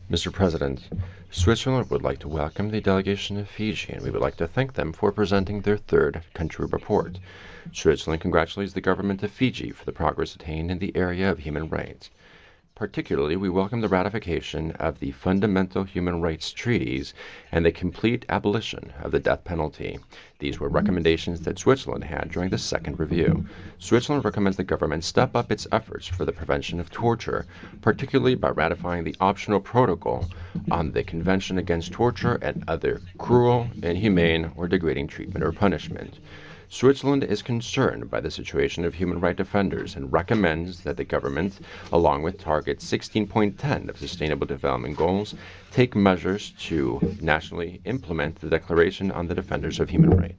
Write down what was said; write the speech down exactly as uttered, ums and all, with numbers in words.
Mister President, Switzerland would like to welcome the delegation of Fiji, and we would like to thank them for presenting their third country report. Switzerland congratulates the government of Fiji for the progress attained in the area of human rights. Particularly, we welcome the ratification of the Fundamental Human Rights Treaties and the complete abolition of the death penalty. These were recommendations that Switzerland had during the second review. Switzerland recommends the government step up its efforts for the prevention of torture, particularly by ratifying the optional protocol on the Convention Against Torture and Other Cruel, Inhumane, or Degrading Treatment or Punishment. Switzerland is concerned by the situation of human rights defenders and recommends that the government, along with Target sixteen point ten of Sustainable Development Goals, take measures to nationally implement the Declaration on the Defenders of Human Rights.